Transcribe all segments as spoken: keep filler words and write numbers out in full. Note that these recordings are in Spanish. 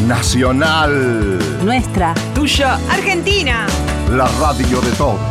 Nacional. Nuestra. Tuya. Argentina. La radio de todos.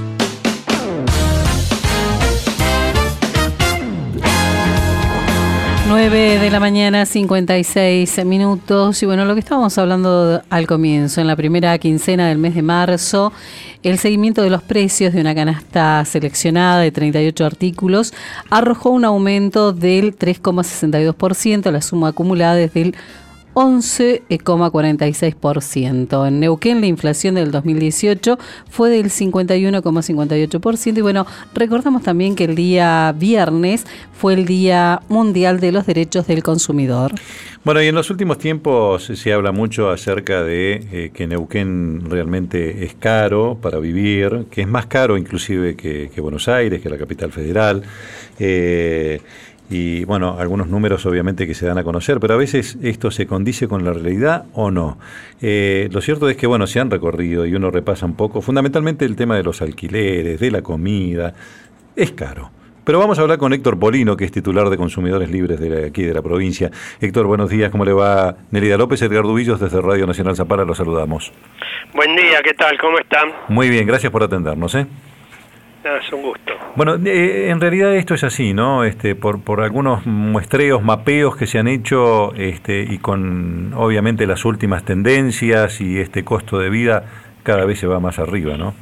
nueve de la mañana, cincuenta y seis minutos. Y bueno, lo que estábamos hablando al comienzo, en la primera quincena del mes de marzo, el seguimiento de los precios de una canasta seleccionada de treinta y ocho artículos arrojó un aumento del tres coma sesenta y dos por ciento, la suma acumulada desde el once coma cuarenta y seis por ciento. En Neuquén la inflación del dos mil dieciocho fue del cincuenta y uno coma cincuenta y ocho por ciento y bueno, recordamos también que el día viernes fue el Día Mundial de los Derechos del Consumidor. Bueno, y en los últimos tiempos se habla mucho acerca de eh, que Neuquén realmente es caro para vivir, que es más caro inclusive que, que Buenos Aires, que la capital federal. Eh, Y bueno, algunos números obviamente que se dan a conocer, pero a veces esto se condice con la realidad o no. Eh, lo cierto es que bueno, se han recorrido y uno repasa un poco, fundamentalmente el tema de los alquileres, de la comida, es caro. Pero vamos a hablar con Héctor Polino, que es titular de Consumidores Libres de aquí de la provincia. Héctor, buenos días, ¿cómo le va? Nelida López, Edgar Dubillos, desde Radio Nacional Zapala, los saludamos. Buen día, ¿qué tal? ¿Cómo están? Muy bien, gracias por atendernos, ¿eh? No, es un gusto. Bueno, eh, en realidad esto es así, ¿no? Este, por, por algunos muestreos, mapeos que se han hecho, este, y con obviamente las últimas tendencias y este costo de vida cada vez se va más arriba, ¿no?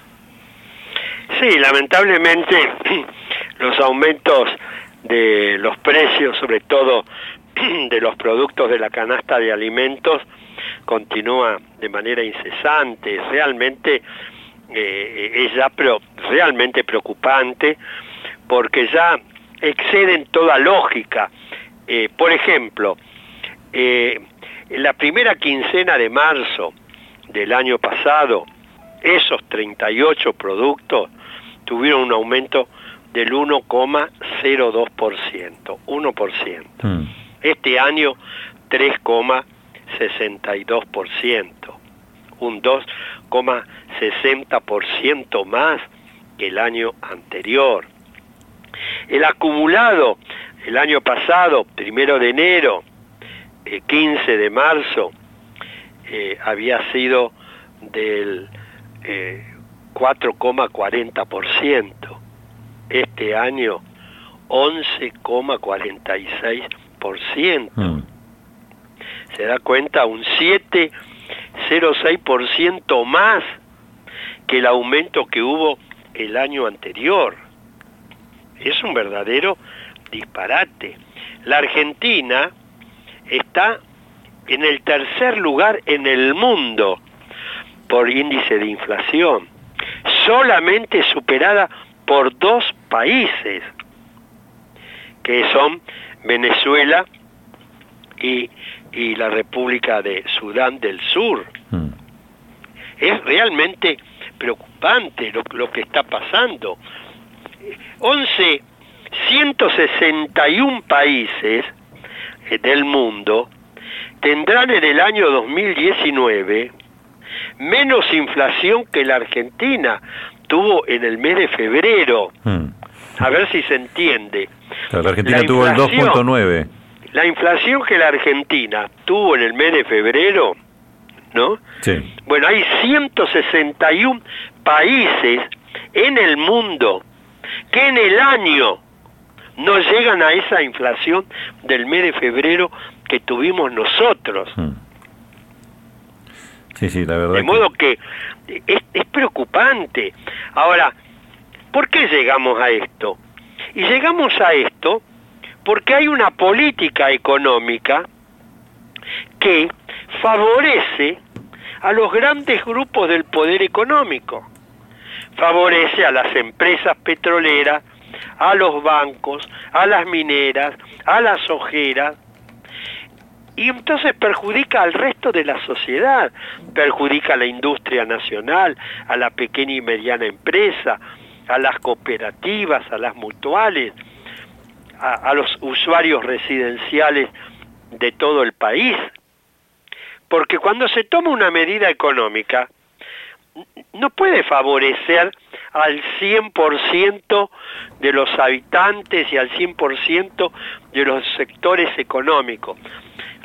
Sí, lamentablemente los aumentos de los precios, sobre todo de los productos de la canasta de alimentos, continúa de manera incesante. Realmente Eh, es ya pero realmente preocupante porque ya exceden toda lógica. Eh, por ejemplo, eh, en la primera quincena de marzo del año pasado, esos treinta y ocho productos tuvieron un aumento del uno coma cero dos por ciento, uno por ciento. Mm. Este año tres coma sesenta y dos por ciento, un dos coma sesenta por ciento más que el año anterior. El acumulado el año pasado, primero de enero, eh, quince de marzo, eh, había sido del eh, cuatro coma cuarenta por ciento. Este año once coma cuarenta y seis por ciento. Mm. ¿Se da cuenta? Un siete coma cero seis por ciento más que el aumento que hubo el año anterior. Es un verdadero disparate. La Argentina está en el tercer lugar en el mundo por índice de inflación, solamente superada por dos países, que son Venezuela y, y la República de Sudán del Sur. Mm. Es realmente preocupante lo, lo que está pasando. once, ciento sesenta y uno países eh, del mundo tendrán en el año dos mil diecinueve menos inflación que la Argentina tuvo en el mes de febrero. Mm. A ver si se entiende. Claro, la Argentina la tuvo el dos punto nueve. La inflación que la Argentina tuvo en el mes de febrero, ¿no? Sí. Bueno, hay ciento sesenta y uno países en el mundo que en el año no llegan a esa inflación del mes de febrero que tuvimos nosotros. Mm. Sí, sí, la verdad. De modo que, que es, es preocupante. Ahora, ¿por qué llegamos a esto? Y llegamos a esto porque hay una política económica que favorece a los grandes grupos del poder económico, favorece a las empresas petroleras, a los bancos, a las mineras, a las ojeras, y entonces perjudica al resto de la sociedad, perjudica a la industria nacional, a la pequeña y mediana empresa, a las cooperativas, a las mutuales, a, a los usuarios residenciales de todo el país. Porque cuando se toma una medida económica, no puede favorecer al cien por ciento de los habitantes y al cien por ciento de los sectores económicos.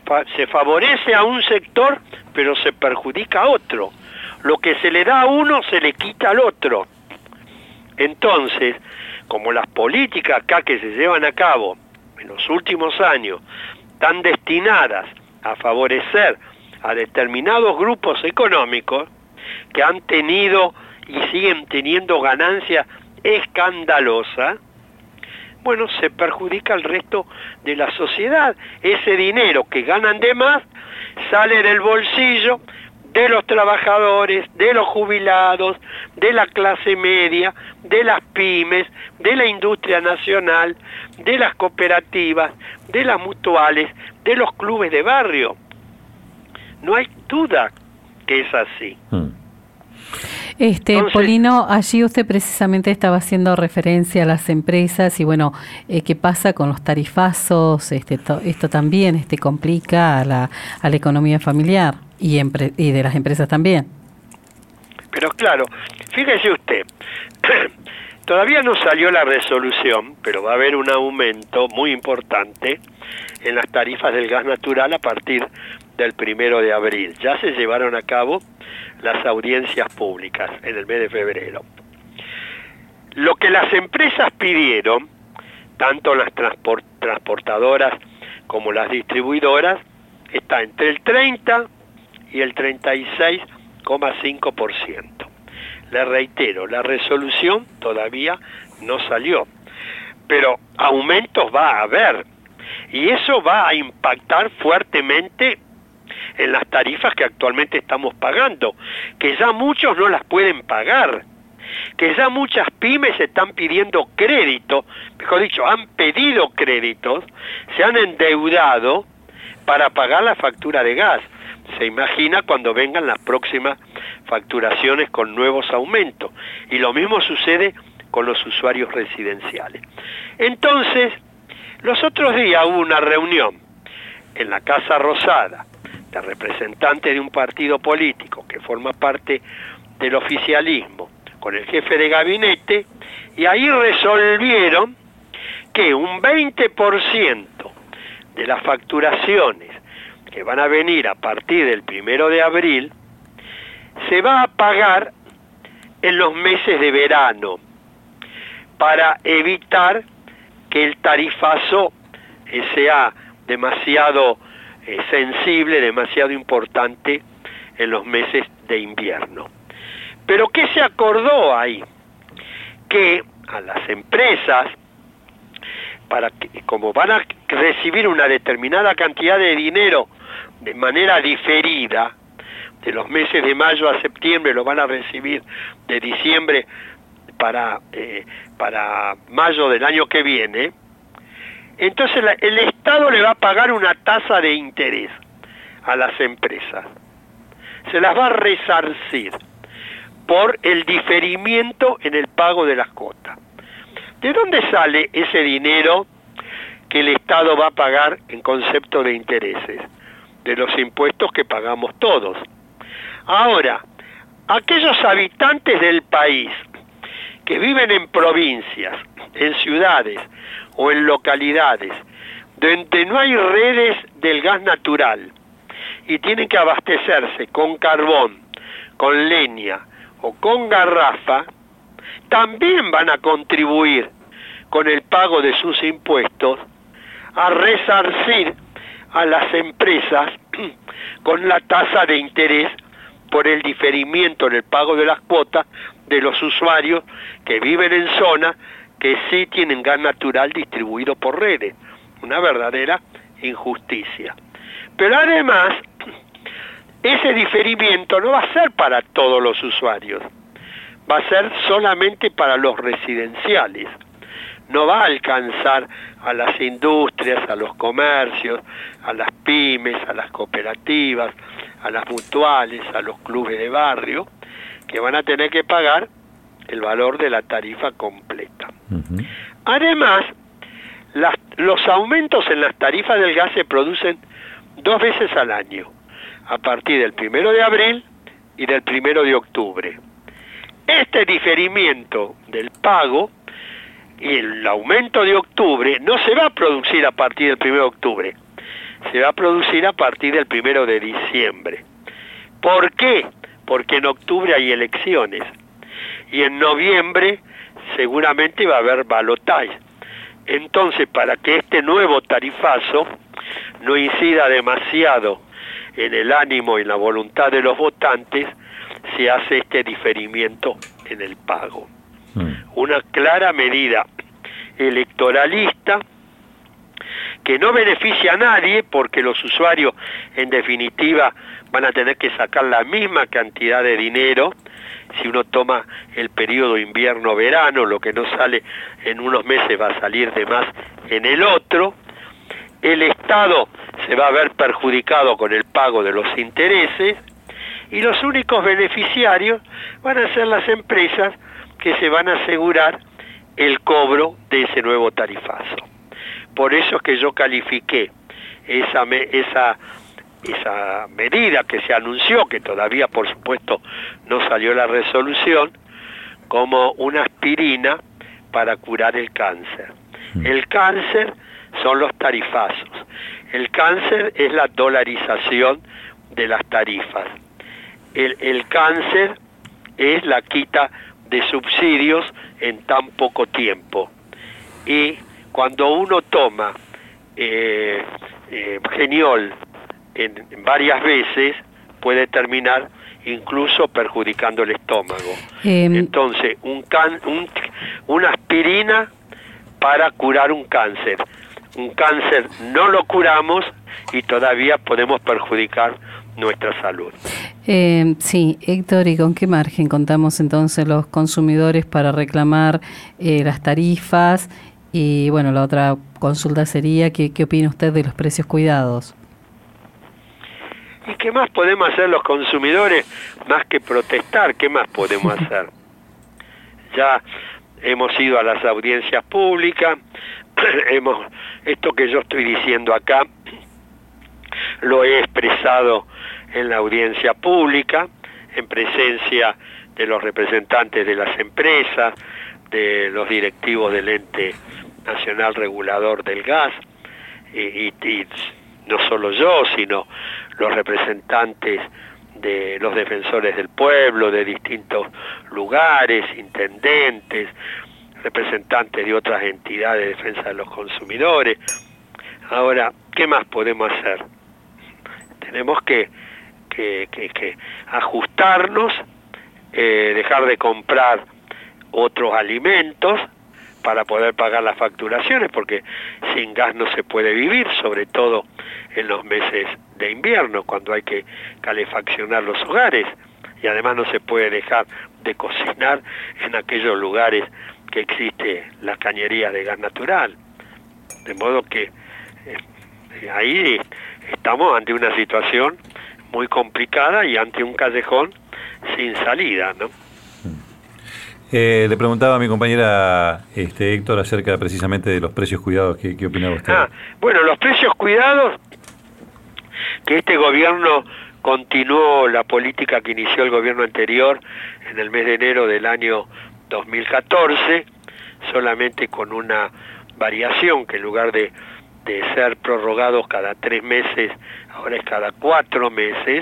fa se favorece a un sector, pero se perjudica a otro. Lo que se le da a uno se le quita al otro. Entonces, como las políticas acá que se llevan a cabo en los últimos años están destinadas a favorecer a determinados grupos económicos que han tenido y siguen teniendo ganancias escandalosas, bueno, se perjudica al resto de la sociedad. Ese dinero que ganan de más sale del bolsillo de los trabajadores, de los jubilados, de la clase media, de las pymes, de la industria nacional, de las cooperativas, de las mutuales, de los clubes de barrio. No hay duda que es así. Hmm. Este, Entonces, Polino, allí usted precisamente estaba haciendo referencia a las empresas y bueno, eh, ¿qué pasa con los tarifazos? Este, to, esto también este, complica a la, a la economía familiar y, empre, y de las empresas también. Pero claro, fíjese usted, todavía no salió la resolución, pero va a haber un aumento muy importante en las tarifas del gas natural a partir del primero de abril. Ya se llevaron a cabo las audiencias públicas en el mes de febrero. Lo que las empresas pidieron, tanto las transport, transportadoras como las distribuidoras, está entre el treinta y el treinta y seis coma cinco por ciento. Le reitero, la resolución todavía no salió, pero aumentos va a haber, y eso va a impactar fuertemente en las tarifas que actualmente estamos pagando, que ya muchos no las pueden pagar, que ya muchas pymes están pidiendo crédito, mejor dicho, han pedido créditos, se han endeudado para pagar la factura de gas. Se imagina cuando vengan las próximas facturaciones con nuevos aumentos, y lo mismo sucede con los usuarios residenciales. Entonces, los otros días hubo una reunión en la Casa Rosada de representantes de un partido político que forma parte del oficialismo con el jefe de gabinete, y ahí resolvieron que un veinte por ciento de las facturaciones que van a venir a partir del primero de abril se va a pagar en los meses de verano para evitar que el tarifazo sea demasiado eh, sensible, demasiado importante en los meses de invierno. Pero ¿qué se acordó ahí? Que a las empresas, para que, como van a recibir una determinada cantidad de dinero de manera diferida, de los meses de mayo a septiembre lo van a recibir de diciembre para, eh, para mayo del año que viene, entonces la, el Estado le va a pagar una tasa de interés a las empresas, se las va a resarcir por el diferimiento en el pago de las cuotas. ¿De dónde sale ese dinero que el Estado va a pagar en concepto de intereses? De los impuestos que pagamos todos. Ahora, aquellos habitantes del país que viven en provincias, en ciudades o en localidades donde no hay redes del gas natural y tienen que abastecerse con carbón, con leña o con garrafa, también van a contribuir con el pago de sus impuestos a resarcir a las empresas con la tasa de interés por el diferimiento en el pago de las cuotas de los usuarios que viven en zonas que sí tienen gas natural distribuido por redes. Una verdadera injusticia. Pero además, ese diferimiento no va a ser para todos los usuarios, va a ser solamente para los residenciales. No va a alcanzar a las industrias, a los comercios, a las pymes, a las cooperativas, a las mutuales, a los clubes de barrio, que van a tener que pagar el valor de la tarifa completa. Uh-huh. Además, las, los aumentos en las tarifas del gas se producen dos veces al año, a partir del primero de abril y del primero de octubre. Este diferimiento del pago y el aumento de octubre no se va a producir a partir del primero de octubre, se va a producir a partir del primero de diciembre. ¿Por qué? Porque en octubre hay elecciones y en noviembre seguramente va a haber balotaje. Entonces, para que este nuevo tarifazo no incida demasiado en el ánimo y la voluntad de los votantes, se hace este diferimiento en el pago. Mm. Una clara medida electoralista que no beneficia a nadie, porque los usuarios en definitiva van a tener que sacar la misma cantidad de dinero si uno toma el periodo invierno-verano. Lo que no sale en unos meses va a salir de más en el otro. El Estado se va a ver perjudicado con el pago de los intereses y los únicos beneficiarios van a ser las empresas que se van a asegurar el cobro de ese nuevo tarifazo. Por eso es que yo califiqué esa, esa, esa medida que se anunció, que todavía por supuesto no salió la resolución, como una aspirina para curar el cáncer. El cáncer son los tarifazos. El cáncer es la dolarización de las tarifas. El, el cáncer es la quita de subsidios en tan poco tiempo. Y cuando uno toma eh, eh, Geniol en, en varias veces, puede terminar incluso perjudicando el estómago. Eh, Entonces, un can, un, una aspirina para curar un cáncer. Un cáncer no lo curamos y todavía podemos perjudicar nuestra salud. Eh, sí, Héctor, ¿y con qué margen contamos entonces los consumidores para reclamar eh, las tarifas? Y bueno, la otra consulta sería, ¿qué, qué opina usted de los precios cuidados? ¿Y qué más podemos hacer los consumidores más que protestar? ¿Qué más podemos hacer? Ya hemos ido a las audiencias públicas, hemos esto que yo estoy diciendo acá, lo he expresado en la audiencia pública, en presencia de los representantes de las empresas, de los directivos del Ente Nacional Regulador del Gas, y, y, y no solo yo, sino los representantes de los defensores del pueblo, de distintos lugares, intendentes, representantes de otras entidades de defensa de los consumidores. Ahora, ¿qué más podemos hacer? Tenemos que, que, que, que ajustarnos, eh, dejar de comprar otros alimentos para poder pagar las facturaciones, porque sin gas no se puede vivir, sobre todo en los meses de invierno, cuando hay que calefaccionar los hogares, y además no se puede dejar de cocinar en aquellos lugares que existe la cañería de gas natural. De modo que eh, ahí estamos ante una situación muy complicada y ante un callejón sin salida, ¿no? Eh, le preguntaba a mi compañera este, Héctor acerca precisamente de los precios cuidados. ¿Qué, qué opinaba usted? Ah, bueno, los precios cuidados, que este gobierno continuó la política que inició el gobierno anterior en el mes de enero del año dos mil catorce, solamente con una variación, que en lugar de, de ser prorrogados cada tres meses, ahora es cada cuatro meses.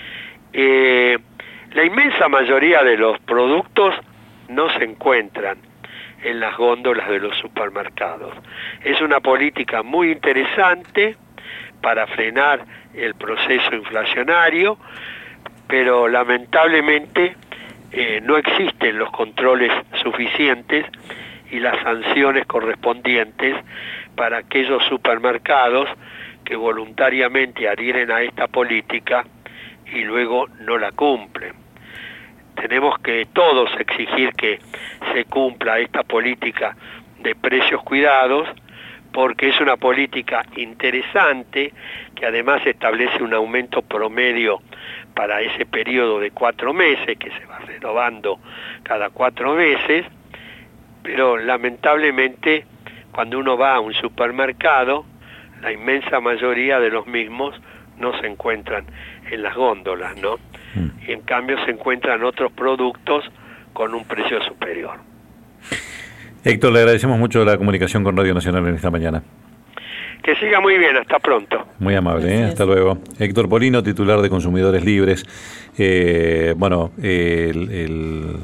Eh, la inmensa mayoría de los productos no se encuentran en las góndolas de los supermercados. Es una política muy interesante para frenar el proceso inflacionario, pero lamentablemente eh, no existen los controles suficientes y las sanciones correspondientes para aquellos supermercados que voluntariamente adhieren a esta política y luego no la cumplen. Tenemos que todos exigir que se cumpla esta política de precios cuidados, porque es una política interesante que además establece un aumento promedio para ese periodo de cuatro meses, que se va renovando cada cuatro meses, pero lamentablemente cuando uno va a un supermercado, la inmensa mayoría de los mismos no se encuentran en las góndolas, ¿no? Y en cambio se encuentran otros productos con un precio superior. Héctor, le agradecemos mucho la comunicación con Radio Nacional en esta mañana. Que siga muy bien, hasta pronto. Muy amable, ¿eh? Hasta luego. Héctor Polino, titular de Consumidores Libres. Eh, bueno, el, el,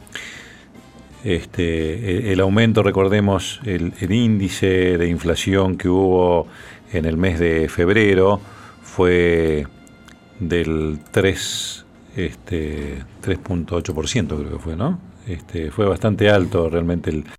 este, el aumento, recordemos, el, el índice de inflación que hubo en el mes de febrero fue del tres, este, tres punto ocho por ciento, creo que fue, ¿no? Este, fue bastante alto realmente el